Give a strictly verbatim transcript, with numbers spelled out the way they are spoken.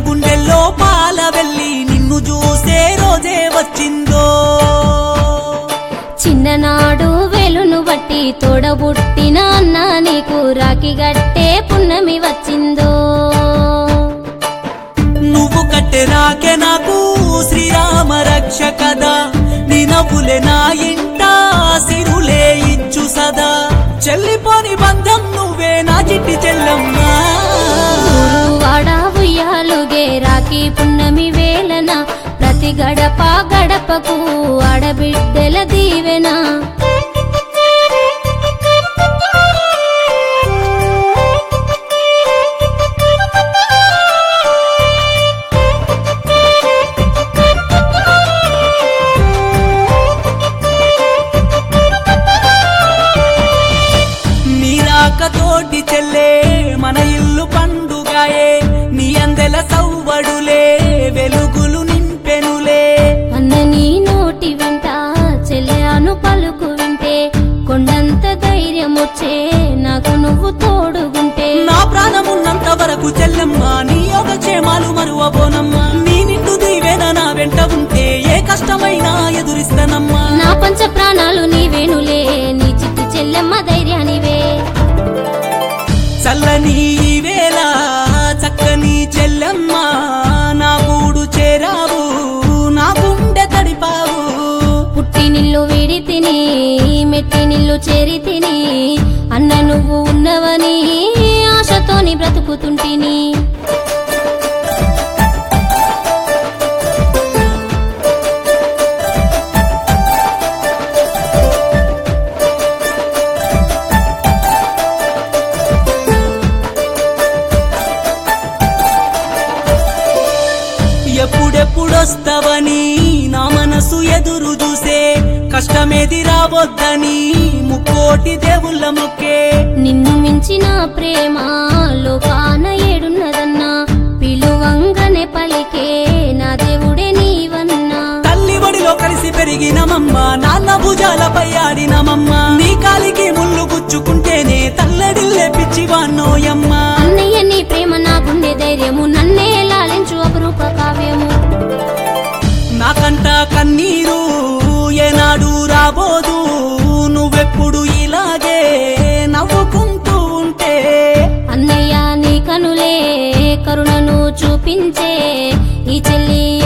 గుండెల్లో పాల వెళ్ళి నిన్ను చూసే రోజే వచ్చిందో చిన్ననాడు వెలును బట్టి తోడబుట్టిన అన్న నీకు రాఖీ గట్టే పున్నమి వచ్చిందో నువ్వు కట్టె రాకే నాకు శ్రీరామ రక్ష కదా నీ నవ్వులే నా ఇంట సిరులే ఇచ్చు సదా చెల్లిపోని బంధం నువ్వే నా చిట్టి చెల్లమ్మా వాడ ఉయ్యాలుగే రాఖీ పున్నమి వేళన ప్రతి గడప గడపకు ఆడబిడ్డల దీవెనా తోటి చెల్లే మన ఇల్లు పండుగాయే నీ అందెల సవ్వడులే వెలుగులు నింపెనులే అన్న నీ నోటి వెంట చెల్లెను పలుకు వింటే కొండంత ధైర్యం వచ్చే నాకు నువ్వు తోడుగుంటే నా ప్రాణమున్నంత వరకు చెల్లెమ్మ నీ యోగక్షేమాలు మరువబోనమ్మా నీ నిండు దీవెన నా వెంట ఉంటే ఏ కష్టమైనా ఎదురిస్తానమ్మా నా పంచ ప్రాణాలు నీవేనులే నీ చిట్టి చెల్లెమ్మ ధైర్యానివే చల్లని వేళ చక్కని చెల్లెమ్మ నా గూడు చేరావు నా గుండె తడిపావు పుట్టి నిల్లు వీడి తిని మెట్టి నిల్లు చేరి తిని అన్న నువ్వు ఉన్నవని ఆశతోని బ్రతుకుతుంటిని ఎప్పుడెప్పుడొస్తావని నా మనసు ఎదురు చూసే కష్టమేది రావద్దని ముక్కోటి దేవుళ్ళ మొక్కే నిన్ను మించిన ప్రేమ లోకాన ఏడున్నదన్నా పిలువంగనే పలికే నా దేవుడే నీవన్నా తల్లి ఒడిలో కలిసి పెరిగినమమ్మ నాన్న భుజాలపై ఆడినమమ్మ నీ కాలికి ముళ్ళు గుచ్చుకుంటేనే తల్లడిల్లే పిచ్చివాన్నోయమ్మ అన్నయ్య నీ ప్రేమ నా గుండె ధైర్యము నన్నే లాలించు అపురూప కావ్యము నాకంట కన్నీరు ఏనాడు రాబోదు నువ్వెప్పుడు ఇలాగే నవ్వుకుంటూ ఉంటే అన్నయ్య నీ కనులే కరుణను చూపించే ఈ చెల్లి